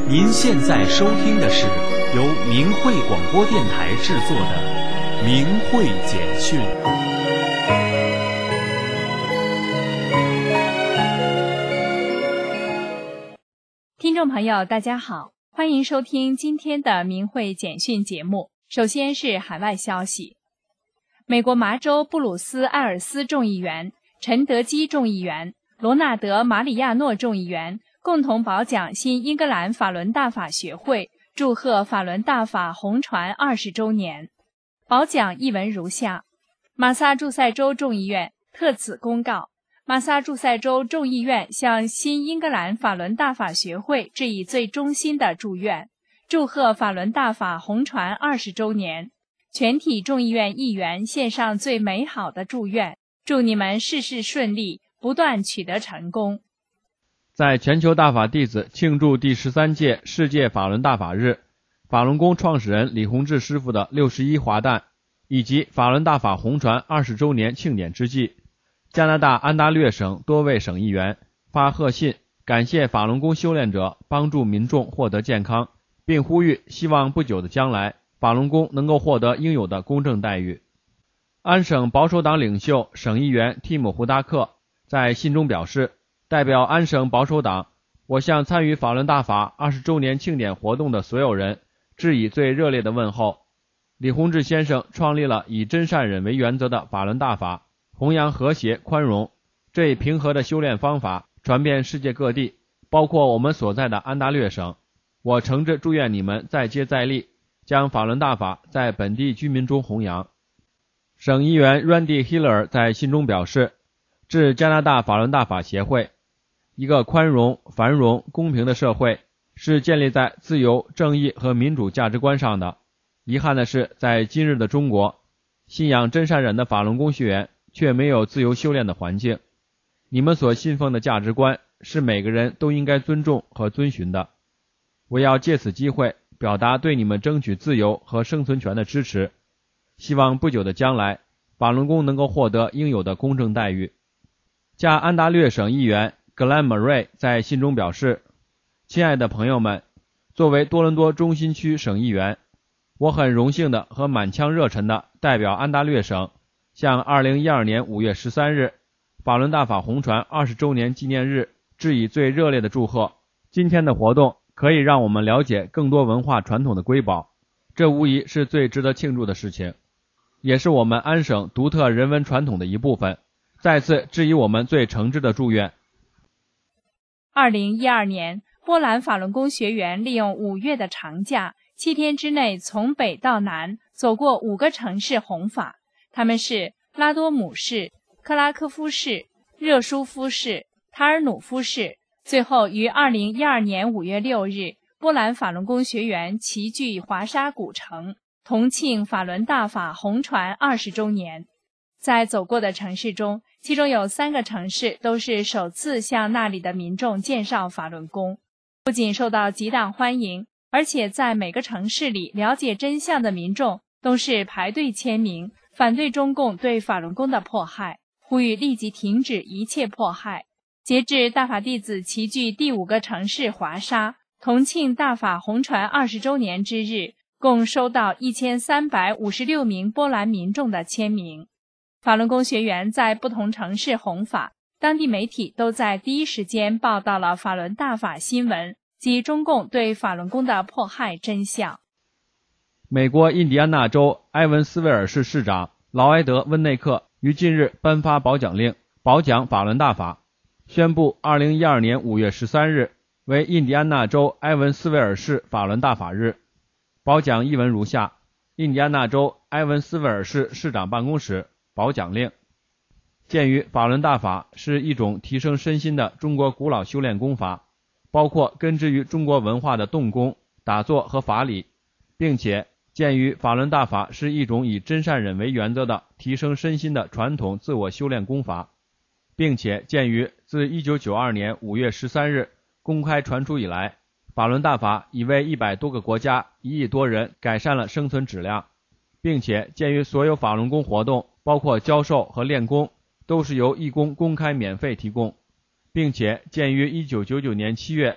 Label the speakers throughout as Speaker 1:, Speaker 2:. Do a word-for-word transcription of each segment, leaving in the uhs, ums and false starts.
Speaker 1: 您现在收听的是由明慧广播电台制作的《明慧简讯》。
Speaker 2: 听众朋友，大家好，欢迎收听今天的明慧简讯节目。首先是海外消息。美国麻州布鲁斯艾尔斯众议员、陈德基众议员、罗纳德马里亚诺众议员共同褒奖新英格兰法伦大法学会，祝贺法伦大法红传二十周年。褒奖译文如下：马萨诸塞州众议院特此公告，马萨诸塞州众议院向新英格兰法伦大法学会致以最衷心的祝愿，祝贺法伦大法红传二十周年。全体众议院议员献上最美好的祝愿，祝你们事事顺利，不断取得成功。
Speaker 3: 在全球大法弟子庆祝第十三届世界法轮大法日，法轮功创始人李洪志师傅的六十一华诞以及法轮大法红传二十周年庆典之际，加拿大安大略省多位省议员发贺信，感谢法轮功修炼者帮助民众获得健康，并呼吁希望不久的将来法轮功能够获得应有的公正待遇。安省保守党领袖省议员蒂姆胡达克在信中表示，代表安省保守党，我向参与法轮大法二十周年庆典活动的所有人致以最热烈的问候。李洪志先生创立了以真善忍为原则的法轮大法，弘扬和谐宽容，这一平和的修炼方法传遍世界各地，包括我们所在的安大略省。我诚挚祝愿你们再接再厉，将法轮大法在本地居民中弘扬。省议员 Randy Hiller 在信中表示，致加拿大法轮大法协会，一个宽容、繁荣、公平的社会是建立在自由、正义和民主价值观上的。遗憾的是，在今日的中国，信仰真善忍的法轮功学员却没有自由修炼的环境。你们所信奉的价值观是每个人都应该尊重和遵循的。我要借此机会表达对你们争取自由和生存权的支持，希望不久的将来，法轮功能够获得应有的公正待遇。加安大略省议员格兰·莫瑞在信中表示，亲爱的朋友们，作为多伦多中心区省议员，我很荣幸的和满腔热忱的代表安大略省，向二零一二年五月十三日法轮大法红传二十周年纪念日致以最热烈的祝贺。今天的活动可以让我们了解更多文化传统的瑰宝，这无疑是最值得庆祝的事情，也是我们安省独特人文传统的一部分。再次致以我们最诚挚的祝愿。
Speaker 2: 二零一二年，波兰法轮功学员利用五月的长假，七天之内从北到南走过五个城市弘法，他们是拉多姆市、克拉科夫市、热舒夫市、塔尔努夫市。最后于二零一二年五月六日，波兰法轮功学员齐聚华沙古城，同庆法轮大法红传二十周年。在走过的城市中，其中有三个城市都是首次向那里的民众介绍法轮功，不仅受到极大欢迎，而且在每个城市里了解真相的民众都是排队签名，反对中共对法轮功的迫害，呼吁立即停止一切迫害。截至大法弟子齐聚第五个城市华沙，同庆大法红传二十周年之日，共收到一千三百五十六名波兰民众的签名。法轮功学员在不同城市弘法，当地媒体都在第一时间报道了法轮大法新闻及中共对法轮功的迫害真相。
Speaker 3: 美国印第安纳州埃文斯威尔市市长劳埃德·温内克于近日颁发褒奖令，褒奖法轮大法，宣布二零一二年五月十三日为印第安纳州埃文斯威尔市法轮大法日。褒奖译文如下：印第安纳州埃文斯威尔市市长办公室褒奖令。鉴于法轮大法是一种提升身心的中国古老修炼功法，包括根植于中国文化的动功、打坐和法理，并且鉴于法轮大法是一种以真善忍为原则的提升身心的传统自我修炼功法，并且鉴于自一九九二年五月十三日公开传出以来，法轮大法已为一百多个国家一亿多人改善了生存质量，并且鉴于所有法轮功活动包括教授和练功都是由义工公开免费提供，并且鉴于一九九九年七月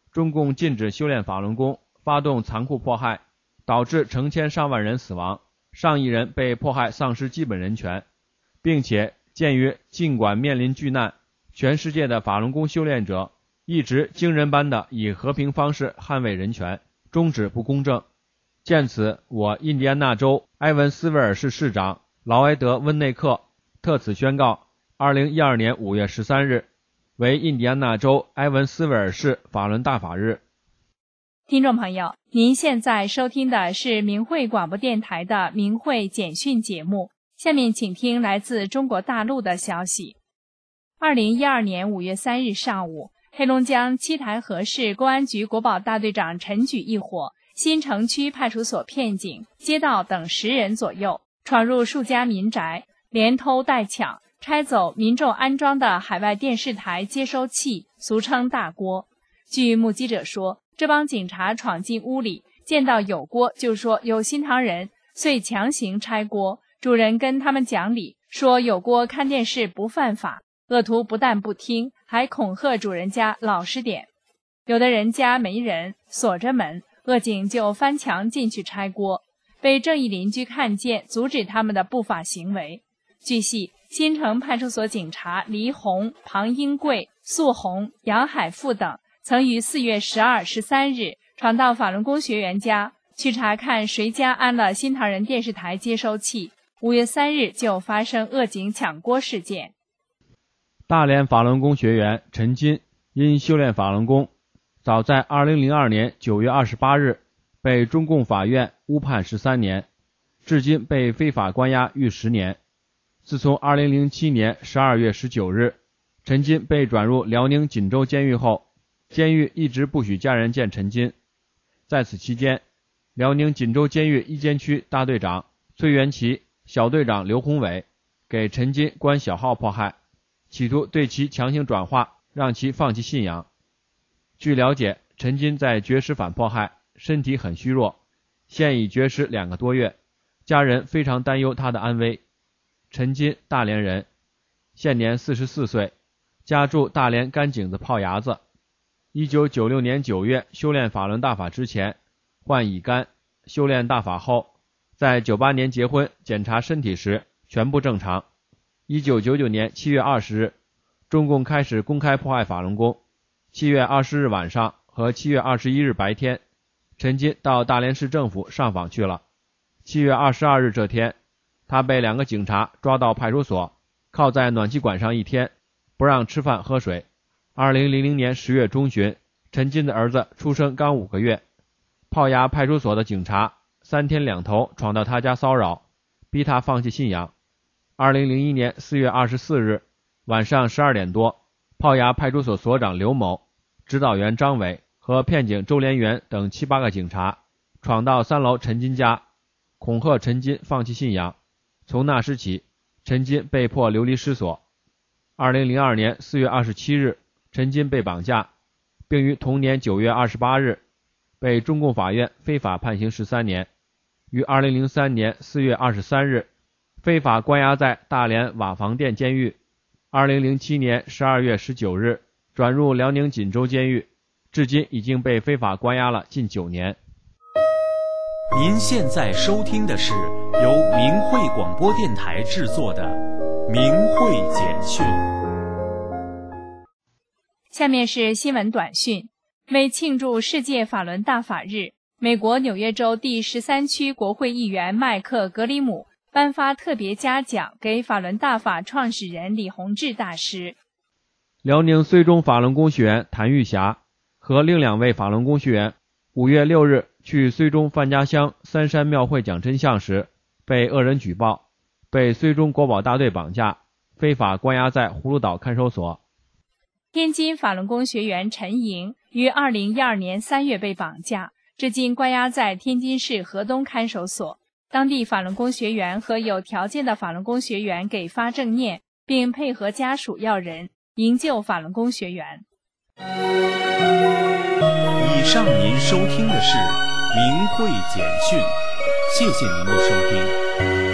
Speaker 3: 中共禁止修炼法轮功，发动残酷迫害，导致成千上万人死亡，上亿人被迫害丧失基本人权，并且鉴于尽管面临巨难，全世界的法轮功修炼者一直惊人般的以和平方式捍卫人权，终止不公正。见此，我印第安纳州埃文斯威尔市市长劳埃德·温内克特此宣告二零一二年五月十三日为印第安纳州埃文斯威尔市法轮大法日。
Speaker 2: 听众朋友，您现在收听的是明慧广播电台的明慧简讯节目，下面请听来自中国大陆的消息。二零一二年五月三日上午，黑龙江七台河市公安局国保大队长陈举一伙新城区派出所片警、街道等十人左右，闯入数家民宅，连偷带抢，拆走民众安装的海外电视台接收器，俗称大锅。据目击者说，这帮警察闯进屋里，见到有锅就说有新唐人，遂强行拆锅。主人跟他们讲理，说有锅看电视不犯法。恶徒不但不听，还恐吓主人家老实点。有的人家没人，锁着门，恶警就翻墙进去拆锅，被正义邻居看见，阻止他们的不法行为。据悉，新城派出所警察黎红、庞英贵、素红、杨海富等曾于四月十二、十三日闯到法轮功学员家，去查看谁家安了新唐人电视台接收器。五月三日就发生恶警抢锅事件。
Speaker 3: 大连法轮功学员陈金因修炼法轮功，早在二零零二年九月二十八日被中共法院误判十三年，至今被非法关押逾十年。自从二零零七年十二月十九日，陈金被转入辽宁锦州监狱后，监狱一直不许家人见陈金。在此期间，辽宁锦州监狱一监区大队长崔元奇、小队长刘宏伟给陈金关小号迫害，企图对其强行转化，让其放弃信仰。据了解，陈金在绝食反迫害，身体很虚弱，现已绝食两个多月，家人非常担忧他的安危。陈金，大连人，现年四十四岁，家住大连甘井子炮牙子。一九九六年九月修炼法轮大法之前患乙肝，修炼大法后，在九八年结婚，检查身体时全部正常。一九九九年七月二十日，中共开始公开迫害法轮功。七月二十日晚上和七月二十一日白天，陈金到大连市政府上访去了。七月二十二日这天，他被两个警察抓到派出所，铐在暖气管上一天，不让吃饭喝水。二零零零年十月中旬，陈金的儿子出生刚五个月，炮牙派出所的警察三天两头闯到他家骚扰，逼他放弃信仰。二零零一年四月二十四日晚上十二点多，炮牙派出所所长刘某、指导员张伟和片警周连元等七八个警察闯到三楼陈金家，恐吓陈金放弃信仰。从那时起，陈金被迫流离失所。二零零二年四月二十七日，陈金被绑架，并于同年九月二十八日被中共法院非法判刑十三年，于二零零三年四月二十三日非法关押在大连瓦房店监狱。二零零七年十二月十九日转入辽宁锦州监狱，至今已经被非法关押了近九年。
Speaker 1: 您现在收听的是由明慧广播电台制作的明慧简讯。
Speaker 2: 下面是新闻短讯。为庆祝世界法轮大法日，美国纽约州第十三区国会议员麦克格里姆颁发特别嘉奖给法轮大法创始人李洪志大师。
Speaker 3: 辽宁绥中法轮功学员谭玉霞和另两位法轮功学员五月六日去绥中范家乡三山庙会讲真相时，被恶人举报，被绥中国保大队绑架，非法关押在葫芦岛看守所。
Speaker 2: 天津法轮功学员陈莹于二零一二年三月被绑架，至今关押在天津市河东看守所。当地法轮功学员和有条件的法轮功学员给发正念，并配合家属要人营救法轮功学员。
Speaker 1: 以上您收听的是明慧简讯，谢谢您的收听。